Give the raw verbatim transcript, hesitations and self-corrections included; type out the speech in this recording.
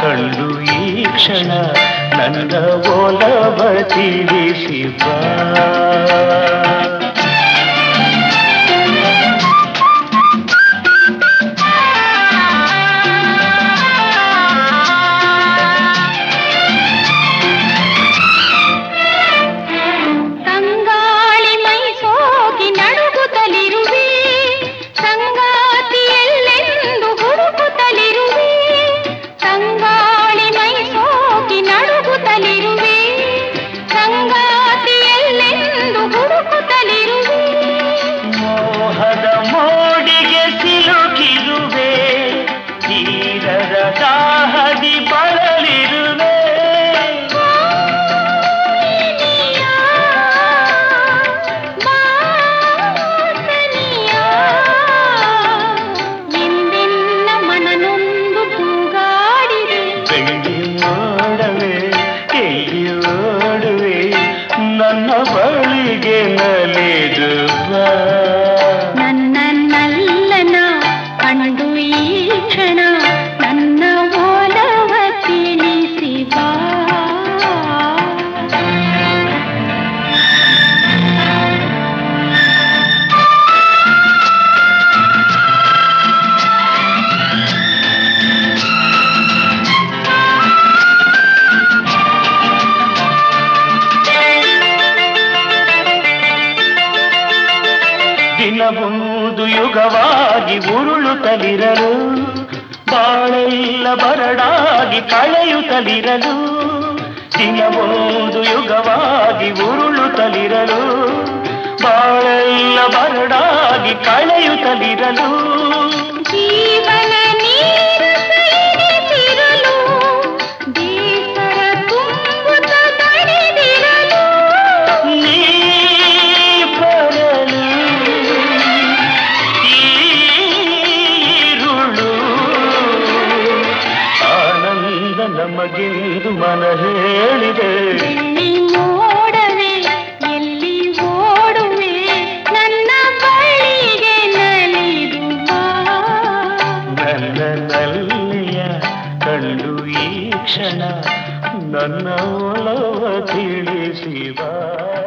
ಕಂಡು ಈ ಕ್ಷಣ ನನ್ನ ಒಲವ ತಿಳಿಸಿ ಬಾ. ದಾಹದಿ ಬರಲಿರುವೆ ಎಂದೆನ್ನ ಮನನೊಂದು ತೂಗಾಡಿದೆ. ಬೆಳ್ಳಿ ನೋಡವೆ ಎಲ್ಲಿ ಓಡುವೆ ನನ್ನ ಬಳಿಗೆ ನಲಿದು ಬಾ. ನನ್ನನ್ನಲ್ಲನ ಕಂಡು ಈ ಕ್ಷಣ ನನ್ನ ಒಲವ ತಿಳಿಸಿ ಬಾ. ದಿನವೊಂದು ಯುಗವಾಗಿ ಉರುಳುತ್ತಲಿರಲು ಬಾಳೆಲ್ಲ ಬರಡಾಗಿ ಕಳೆಯುತ್ತಲಿರಲು. ದಿನವೊಂದು ಯುಗವಾಗಿ ಉರುಳುತ್ತಲಿರಲು ಬಾಳೆಲ್ಲ ಬರಡಾಗಿ ಕಳೆಯುತ್ತಲಿರಲು. ಜೀವನ ನೀರು ಸೈರಿಸಿರಲು ಬೇಸರ ತುಂಬುತ್ತ ದಣಿದಿರಲು. ನೀ ಬರಲು ಈ ಇರುಳು ಆನಂದ ನಮಗೆಂದು ಮನ ಹೇಳಿದೆ. ಎಲ್ಲಿ ನೋಡವೆ ಎಲ್ಲಿ ಓಡುವೆ ನನ್ನ ಬಳಿಗೆ ನಲಿದು ಬಾ. ನನ್ನ ನಲ್ಲಿಯ ಕಂಡು ಈ ಕ್ಷಣ ನನ್ನ ಒಲವ ತಿಳಿಸಿ ಬಾ.